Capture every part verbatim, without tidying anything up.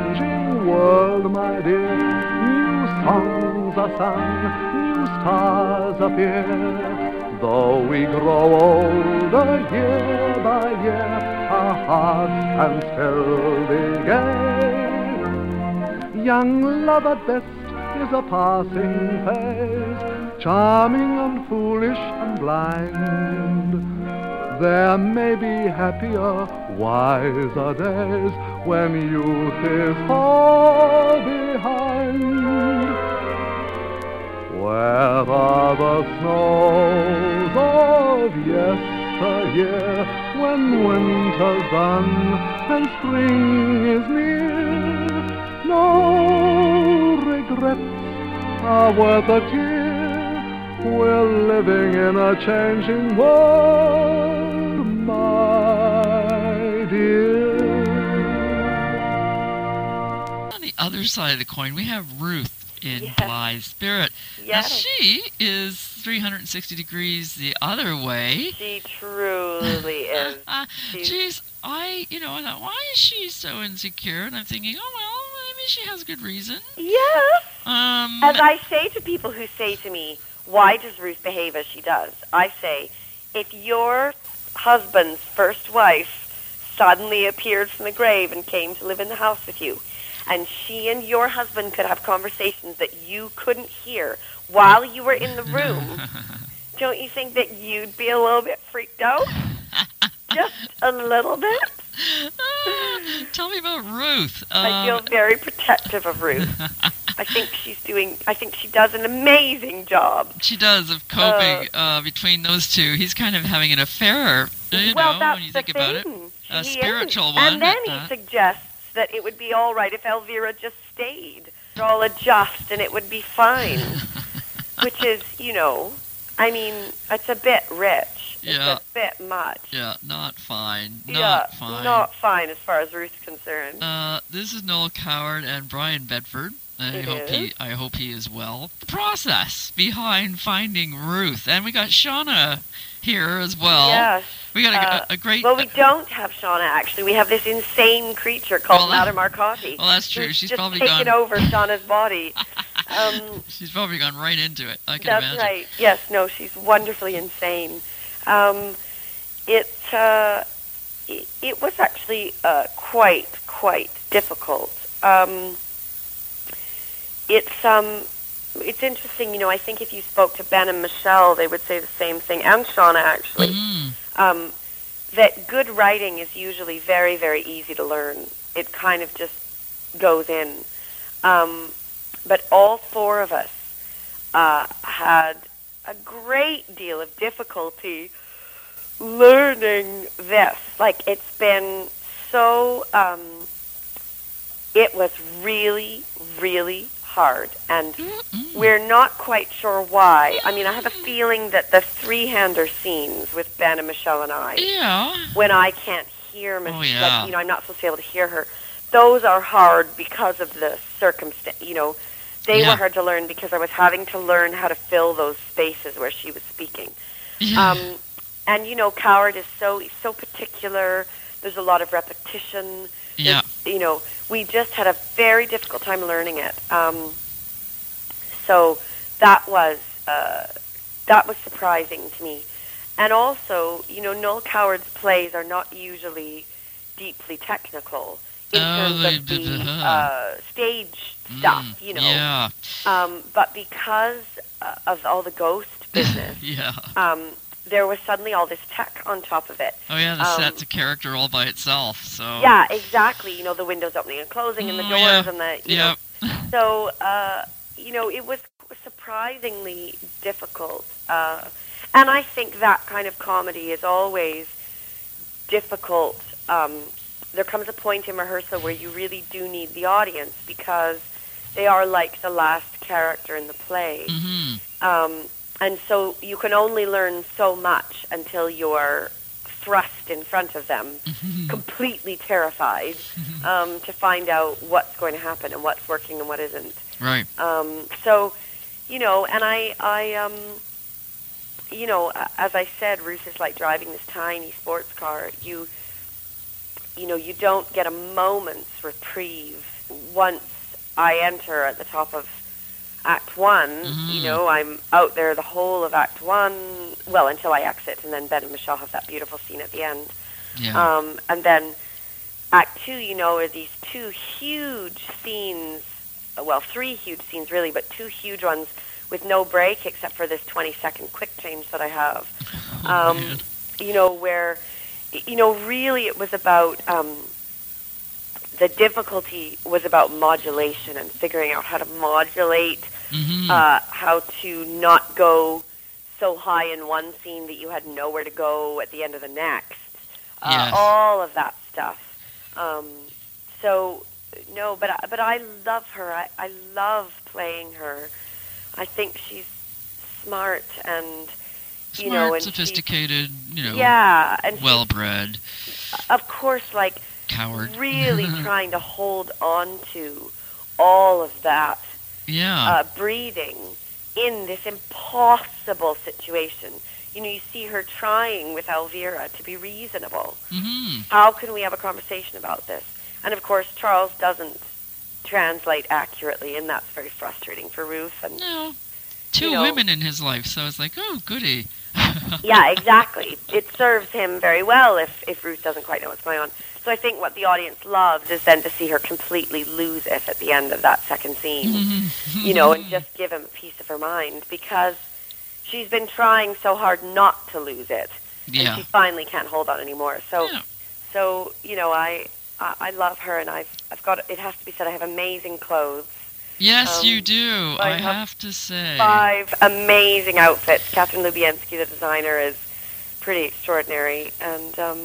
changing world, my dear. New songs are sung, new stars appear. Though we grow older year by year, our hearts can still be gay. Young love at best is a passing phase, charming and foolish and blind. There may be happier, wiser days when youth is far behind. Where are the snows of yesteryear, when winter's done and spring is near? No regrets are worth a tear. We're living in a changing world, my dear. On the other side of the coin, we have Ruth in Yes. Bly's Spirit. Yes. Now, she is three hundred sixty degrees the other way. She truly is. Uh, She's- Jeez, I, you know, I thought, why is she so insecure? And I'm thinking, oh, well, maybe she has good reason. Yes. Um, As I say to people who say to me, why does Ruth behave as she does? I say, if your husband's first wife suddenly appeared from the grave and came to live in the house with you, and she and your husband could have conversations that you couldn't hear while you were in the room, don't you think that you'd be a little bit freaked out? Just a little bit? Ah, tell me about Ruth. I feel Um, very protective of Ruth. I think she's doing, I think she does an amazing job. she does of coping uh, between those two. He's kind of having an affair, you well, know, that's when you the think about it. thing. A He spiritual is. one And then at he that. suggests that it would be all right if Elvira just stayed. They'll all adjust and it would be fine. Which is, you know, I mean, it's a bit rich. Yeah. It's a bit much. Yeah, not fine. Not yeah, fine. not fine as far as Ruth's concerned. Uh, this is Noel Coward and Brian Bedford. I It hope is. he. I hope he is well. The process behind finding Ruth, and we got Shauna here as well. yes. We got a, Uh, a, a great. Well, we don't have Shauna, actually. We have this insane creature called Well, that- Madame Arcotti. well, that's true. who's She's just probably taken gone. over Shauna's body. Um, She's probably gone right into it. I can That's imagine. right. Yes, no, she's wonderfully insane. Um, it, uh, it it was actually uh, quite quite difficult. Um, it's um, it's interesting. You know, I think if you spoke to Ben and Michelle, they would say the same thing, and Shauna actually. Mhm. Um, that good writing is usually very very easy to learn. It kind of just goes in. Um, but all four of us uh, had a great deal of difficulty learning this. Like, it's been so, um, it was really, really hard. And Mm-mm. we're not quite sure why. I mean, I have a feeling that the three-hander scenes with Ben and Michelle and I, Yeah. when I can't hear Michelle, Oh, yeah. like, you know, I'm not supposed to be able to hear her, those are hard because of the circumstance, you know. They Yeah. were hard to learn because I was having to learn how to fill those spaces where she was speaking. Yeah. Um, and, you know, Coward is so so particular. There's a lot of repetition. yeah. You know, we just had a very difficult time learning it. Um, so that was uh, that was surprising to me. And also, you know, Noel Coward's plays are not usually deeply technical in Oh, terms they- of the they- uh-huh. uh, stage stuff, Mm, you know. Yeah. Um, but because uh, of all the ghost business, Yeah. um, there was suddenly all this tech on top of it. Oh yeah, the um, set's a character all by itself. So. Yeah, exactly. You know, the windows opening and closing and the Mm, doors yeah. and the, you Yeah. know. So, uh, you know, it was surprisingly difficult. Uh, and I think that kind of comedy is always difficult. Um, there comes a point in rehearsal where you really do need the audience because they are like the last character in the play. Mm-hmm. Um, and so you can only learn so much until you're thrust in front of them, completely terrified, um, to find out what's going to happen and what's working and what isn't. Right. Um, so, you know, and I, I, um, you know, a- as I said, Ruth is like driving this tiny sports car. You, you know, you don't get a moment's reprieve once I enter at the top of Act One. Mm-hmm. You know, I'm out there the whole of Act One, well, until I exit, and then Ben and Michelle have that beautiful scene at the end. Yeah. Um, and then Act Two, you know, are these two huge scenes, well, three huge scenes really, but two huge ones with no break except for this twenty-second quick change that I have. Oh, um, man. you know, where, you know, really it was about, um, the difficulty was about modulation and figuring out how to modulate, Mm-hmm. uh, how to not go so high in one scene that you had nowhere to go at the end of the next. Uh, Yes. All of that stuff. Um, so, no, but I, but I love her. I, I love playing her. I think she's smart and, you Smart, know, and she's- sophisticated, you know, yeah, and she's, well-bred, of course, like, coward. really trying to hold on to all of that Yeah. uh, breathing in this impossible situation. You know, you see her trying with Elvira to be reasonable. Mm-hmm. How can we have a conversation about this? And of course, Charles doesn't translate accurately, and that's very frustrating for Ruth. And No. Two you know- women in his life, so it's like, oh, goody. yeah, exactly. It serves him very well if, if Ruth doesn't quite know what's going on. So I think what the audience loves is then to see her completely lose it at the end of that second scene, you know, and just give him a piece of her mind, because she's been trying so hard not to lose it, and Yeah. she finally can't hold on anymore. So, Yeah. so you know, I, I I love her, and I've I've got, it has to be said, I have amazing clothes. Yes, Um, you do. I I have have to say. Five amazing outfits. Catherine Lubienski, the designer, is pretty extraordinary, and um,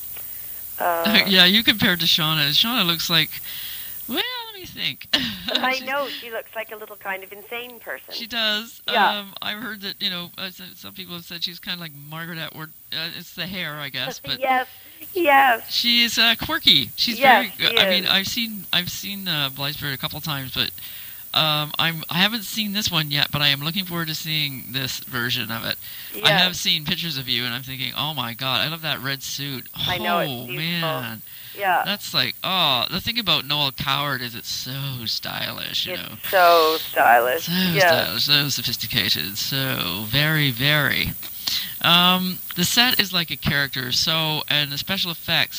uh, Yeah, you compared to Shauna. Shauna looks like, well, let me think. I She- know she looks like a little kind of insane person. She does. Yeah. Um, I've heard that, you know, uh, some- some people have said she's kind of like Margaret Atwood. Uh, it's the hair, I guess, but yes, yes. she's uh, quirky. She's Yes, very. she I mean, is. I've seen I've seen uh, Blytheburg a couple times, but um, I'm I haven't seen this one yet. But I am looking forward to seeing this version of it. yes. I have seen pictures of you, and I'm thinking, oh my god, I love that red suit. Oh I know, it's beautiful. man, Yeah, that's like oh. The thing about Noel Coward is it's so stylish, you it's know. so stylish. So yeah. stylish, so sophisticated, so very, very. Um, the set is like a character, so, and the special effects.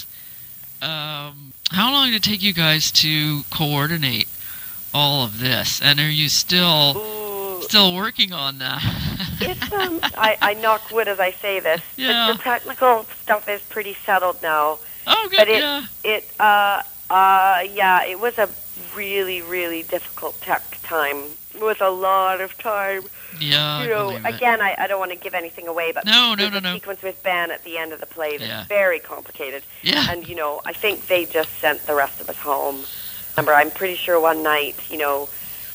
Um, how long did it take you guys to coordinate all of this? And are you still Ooh, still working on that? it's um. I, I knock wood as I say this. Yeah. The, the technical stuff is pretty settled now. Oh, good, But it, yeah. it, uh, uh, yeah, it was a really, really difficult tech time. It was a lot of time. Yeah, you I know, believe it. again, I, I don't want to give anything away, but No, no, there's no, a no. sequence with Ben at the end of the play that's Yeah. very complicated. Yeah. And, you know, I think they just sent the rest of us home. Remember, I'm pretty sure one night, you know,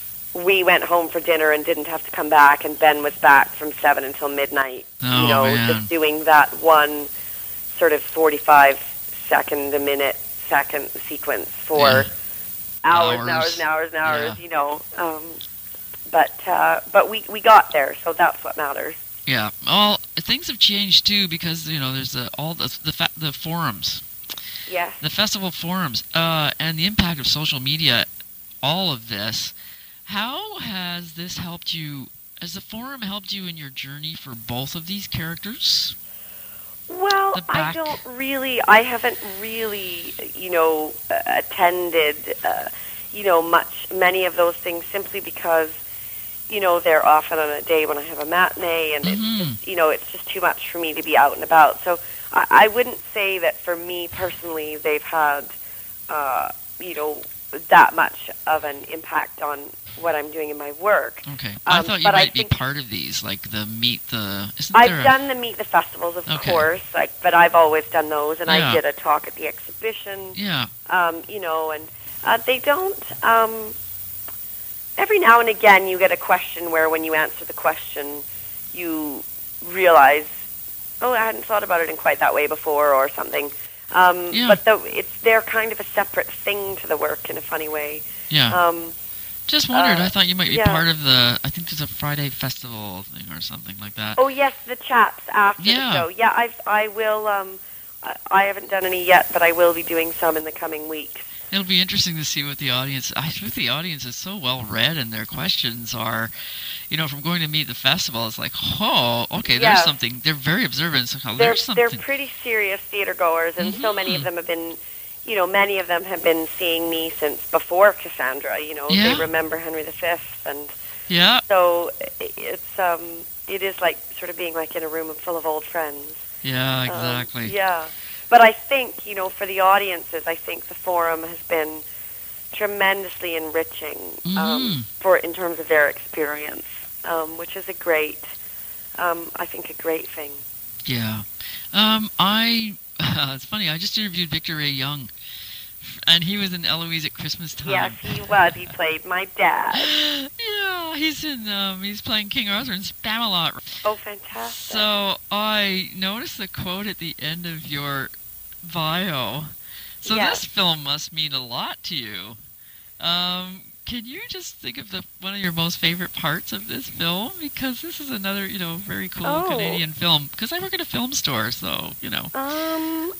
we went home for dinner and didn't have to come back, and Ben was back from seven until midnight, Oh, you know, man. just doing that one sort of forty-five second a minute second sequence for Yeah. hours and Hours. hours and hours and hours, Yeah. you know. Um, but uh, but we, we got there, so that's what matters. Yeah. Well, things have changed too because you know there's the, all the the, fa- the forums. Yes. The festival forums, uh, and the impact of social media, all of this. How has this helped you? Has the forum helped you in your journey for both of these characters? Well, The I back- don't really, I haven't really, you know, uh, attended, uh, you know, much, many of those things simply because, you know, they're often on a day when I have a matinee, and Mhm. it's just, you know, it's just too much for me to be out and about. So I, I wouldn't say that for me personally they've had, uh, you know, that much of an impact on what I'm doing in my work. Okay, I Um, thought you but I might be think- part of these, like the meet the. Isn't I've there a- done the Meet the Festivals, of Okay. course, like, but I've always done those, and Yeah. I did a talk at the exhibition, Yeah. um, you know, and uh, they don't, um, every now and again you get a question where when you answer the question, you realize, oh, I hadn't thought about it in quite that way before, or something. Um, Yeah. But the, it's they're kind of a separate thing to the work in a funny way. Yeah. Um, Just wondered. uh, I thought you might be yeah. part of the. I think there's a Friday festival thing or something like that. Oh yes, the chats after Yeah. the show. Yeah, I I will um I I haven't done any yet, but I will be doing some in the coming weeks. It'll be interesting to see what the audience. I think the audience is so well read, and their questions are, you know, from going to meet the festival. It's like, oh, okay, there's Yes. something. They're very observant. So They're there's something. they're pretty serious theater goers, and so many of Mhm. them have been, you know, many of them have been seeing me since before Cassandra. You know, Yeah. they remember Henry the Fifth, and Yeah. so i- it's um it is like sort of being like in a room full of old friends. Yeah. Um, Exactly. yeah. But I think, you know, for the audiences, I think the forum has been tremendously enriching um, Mhm. for in terms of their experience, um, which is a great, um, I think, a great thing. Yeah. Um, I. It's funny. I just interviewed Victor Ray Young, and he was in Eloise at Christmas time. Yes, he was. He played my dad. Yeah, he's in. Um, he's playing King Arthur in Spamalot. Oh, fantastic. So I noticed the quote at the end of your bio. So Yes. this film must mean a lot to you. Um, can you just think of the one of your most favorite parts of this film? Because this is another, you know, very cool Oh. Canadian film. Because I work at a film store, so you know. Um,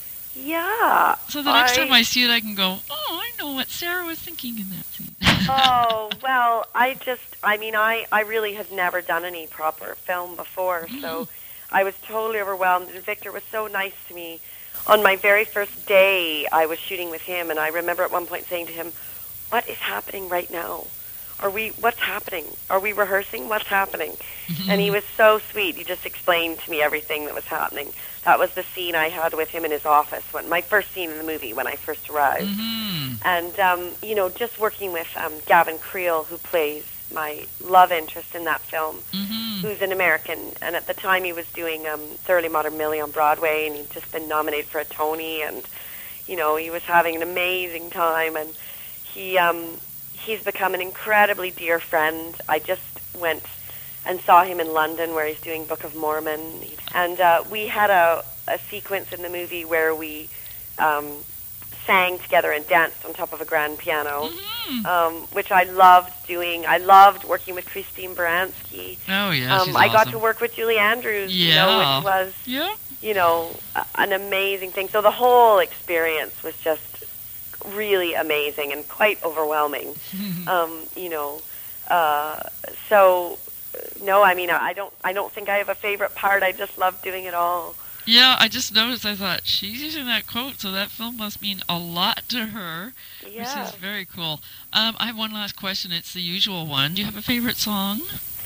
yeah. So the next I- time I see it, I can go, oh, I know what Sarah was thinking in that scene. Oh, well, I just, I mean, I, I really have never done any proper film before, so I was totally overwhelmed, and Victor was so nice to me. On my very first day, I was shooting with him, and I remember at one point saying to him, what is happening right now? Are we, what's happening? Are we rehearsing? What's happening? And he was so sweet. He just explained to me everything that was happening. That was the scene I had with him in his office, when my first scene in the movie when I first arrived. Mhm. And, um, you know, just working with um, Gavin Creel, who plays my love interest in that film, Mhm. who's an American. And at the time he was doing um, Thoroughly Modern Millie on Broadway, and he'd just been nominated for a Tony, and, you know, he was having an amazing time. And he um, he's become an incredibly dear friend. I just went and saw him in London where he's doing Book of Mormon. And uh, we had a, a sequence in the movie where we um, sang together and danced on top of a grand piano, Mhm. um, which I loved doing. I loved working with Christine Baranski. Oh yeah, Um, she's I got awesome. to work with Julie Andrews, you Yeah. know, which was, Yeah. you know, a- an amazing thing. So the whole experience was just really amazing and quite overwhelming. um, you know, uh, so no, I mean, I don't, I don't think I have a favorite part. I just love doing it all. Yeah, I just noticed. I thought she's using that quote, so that film must mean a lot to her, Yeah. which is very cool. Um, I have one last question. It's the usual one. Do you have a favorite song?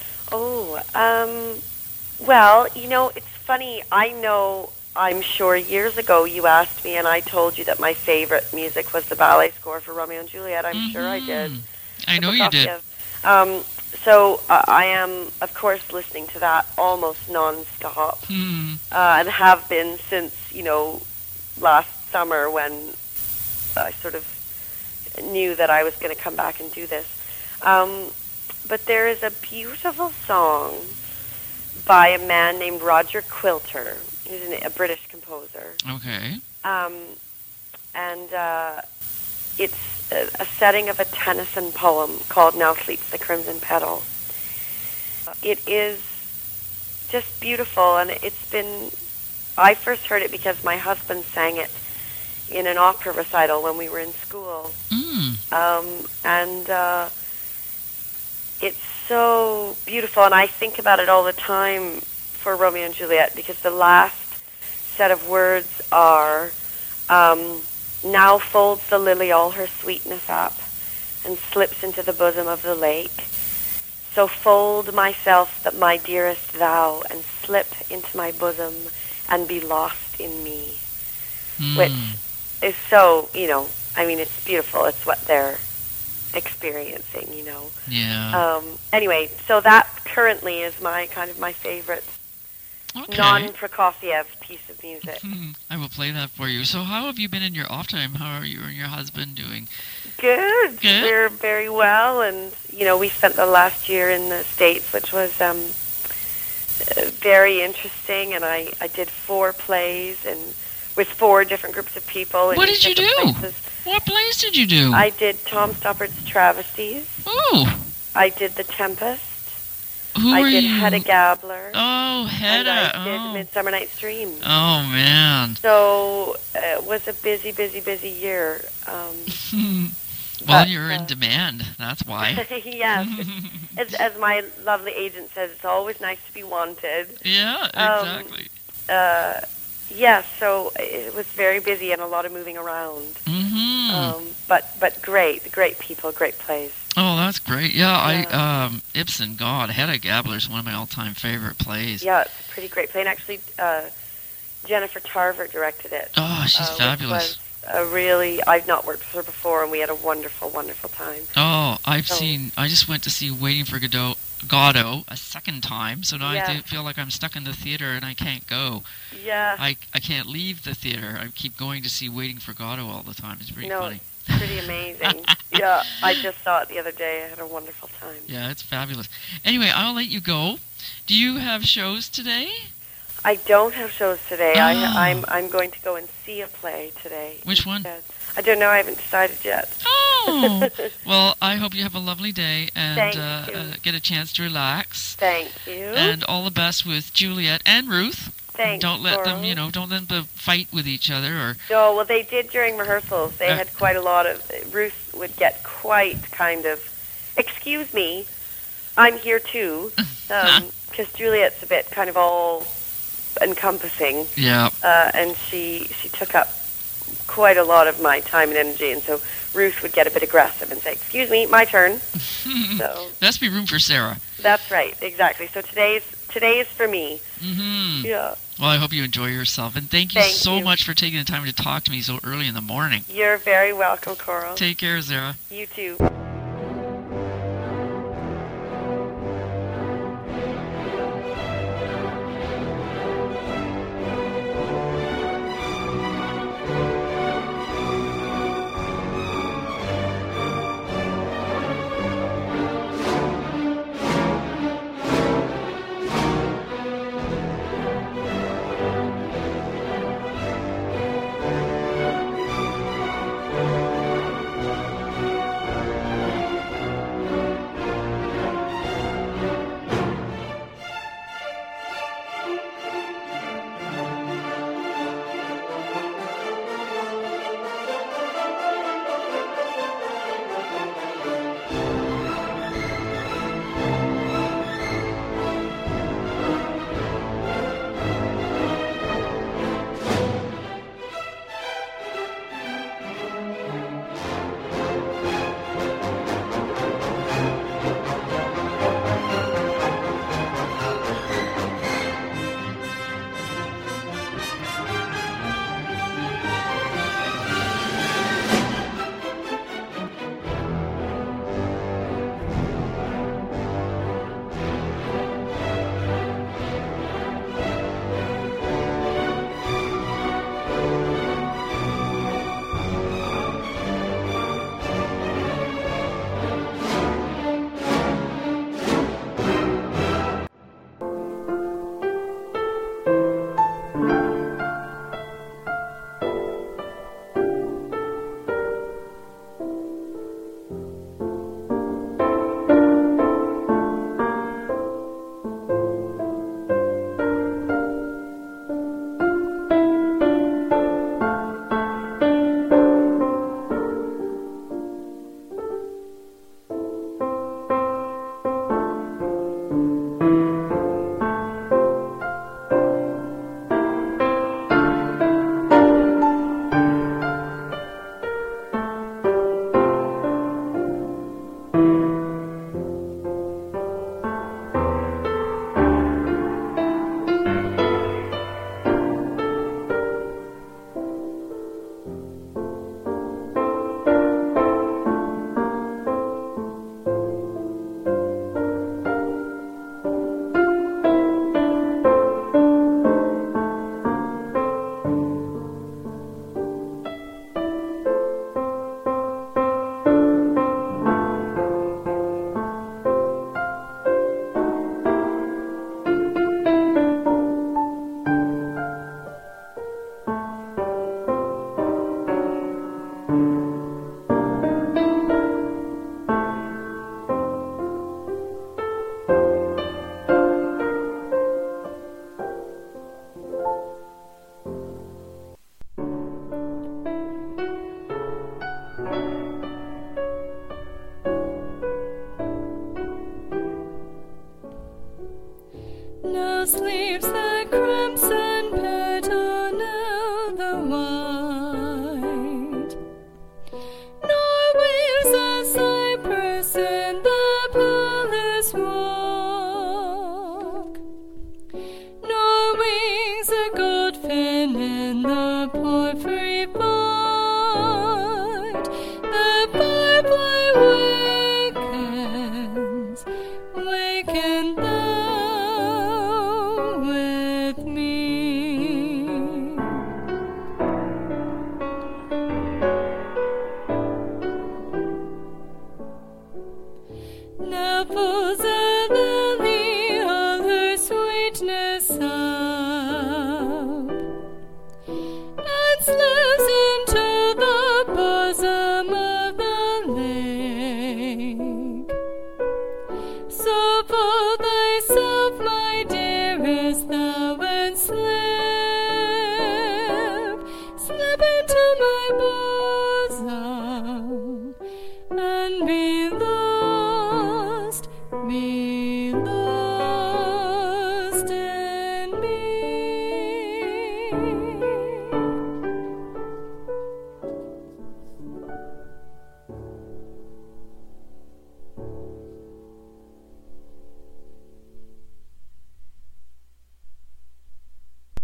Oh, um, well, you know, it's funny. I know, I'm sure years ago you asked me, and I told you that my favorite music was the ballet score for Romeo and Juliet. I'm sure I did. Mhm. I know you did. Prokofiev. Um, so uh, I am, of course, listening to that almost nonstop, Hmm. uh, and have been since, you know, last summer when I sort of knew that I was going to come back and do this. Um, but there is a beautiful song by a man named Roger Quilter. He's an, a British composer. Okay. Um, and uh, it's a, a setting of a Tennyson poem called Now Sleeps the Crimson Petal. It is just beautiful, and it's been, I first heard it because my husband sang it in an opera recital when we were in school. Mm. Um, and uh, it's so beautiful, and I think about it all the time for Romeo and Juliet, because the last set of words are, um, now folds the lily all her sweetness up, and slips into the bosom of the lake. So fold myself, that my dearest thou, and slip into my bosom, and be lost in me. Mm. Which is so, you know, I mean, it's beautiful. It's what they're experiencing, you know. Yeah. Um, anyway, so that currently is my kind of my favorite Okay. non-Prokofiev piece of music. Hmm. I will play that for you. So how have you been in your off time? How are you and your husband doing? Good. Good. We're very well, and you know, we spent the last year in the States, which was um, uh, very interesting. And I, I did four plays and with four different groups of people. in What did you different do? places. What plays did you do? I did Tom Stoppard's Travesties. Oh. I did The Tempest. Who I are did you? Hedda Gabler. Oh, Hedda. And I did oh. Midsummer Night's Dream. oh, man. So uh, it was a busy, busy, busy year. Um, well, but, you're uh, in demand. That's why. yes. As, as my lovely agent says, it's always nice to be wanted. yeah, Um, exactly. Uh, yes, so it was very busy and a lot of moving around. Mm-hmm. Um, but but great, great people, great plays. Oh, that's great. Yeah, Yeah. I um Ibsen, God, Hedda Gabler is one of my all-time favorite plays. Yeah, it's a pretty great play. And actually, uh, Jennifer Tarver directed it. Oh, she's uh, fabulous. Which was a really, I've not worked with her before, and we had a wonderful, wonderful time. Oh, I've So- seen. I just went to see Waiting for Godot, Godot a second time, so now Yeah. I th- feel like I'm stuck in the theater and I can't go. Yeah, I I can't leave the theater. I keep going to see Waiting for Godot all the time. It's pretty No, funny. it's pretty amazing. Yeah, I just saw it the other day. I had a wonderful time. Yeah, it's fabulous. Anyway, I'll let you go. Do you have shows today? I don't have shows today. Oh. I, I'm I'm going to go and see a play today. Which one? instead. I don't know. I haven't decided yet. Oh, well, I hope you have a lovely day and Thank uh, you. uh, get a chance to relax. Thank you. And all the best with Juliet and Ruth. Thanks, Don't let them, Coral. you know, don't let them fight with each other or. No, well, they did during rehearsals. They Uh. had quite a lot of. Ruth would get quite kind of, excuse me, I'm here too, because Juliet's a bit kind of all encompassing, Yeah. uh, and she she took up quite a lot of my time and energy, and so Ruth would get a bit aggressive and say, "Excuse me, my turn." So There has to be room for Sarah. that's right, exactly. So today's today is for me. Mm-hmm. Yeah, Well, I hope you enjoy yourself, and thank you Thank so you. much for taking the time to talk to me so early in the morning. you're very welcome, Coral. Take care, Sarah. You too. sleep.